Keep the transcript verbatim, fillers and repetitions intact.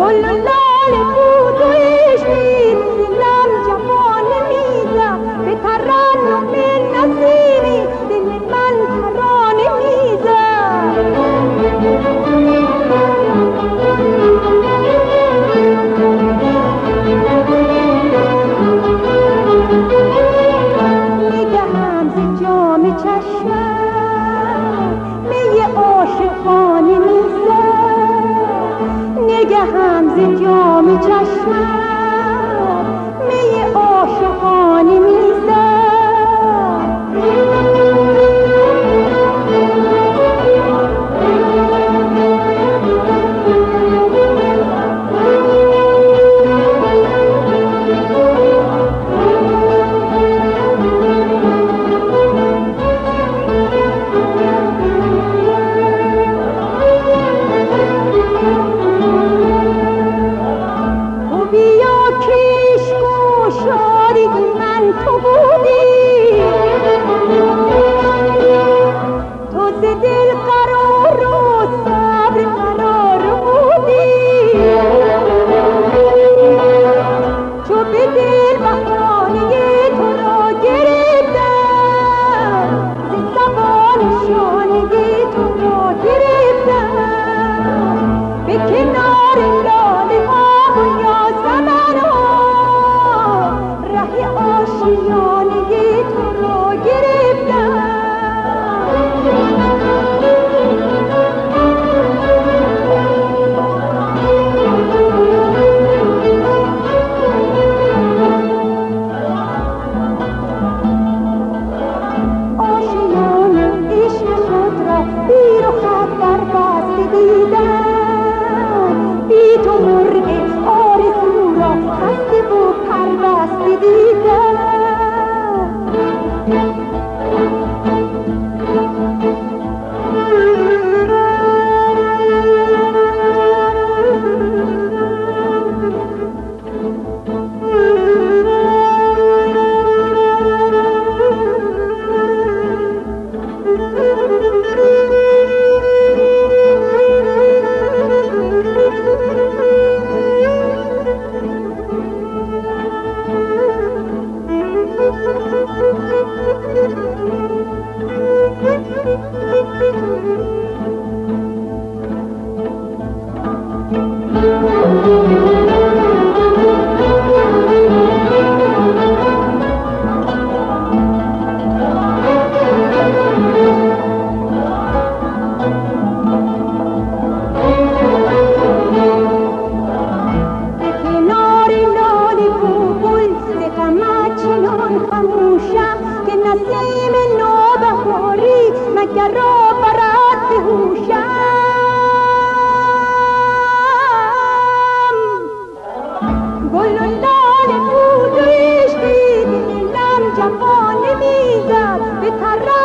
گل و لاله بود و عشقی دلم جوان میزد به ترنم نسیمی دل من ترانه میزد نگهم ز جام چشمم می عاشقانه میزد نگهم ز جام چشمم می عاشقانه میزد تو بودی تو ز دل قرار و صبر قرار بودی چو به دل بهانه تو را گرفتم ز زبان شانه تو را گرفتم به کنار لاله ها و یاسمن ها ره آشیانه تو را گرفتم آشیان عشق خود را بی رخت در بسته دیدم بی تو مرغ آرزو را خسته و پربسته دیدم نسیم نوبهاری مگر را برد به هوشم گل و لاله بود و عشقی دلم جوانه میزد به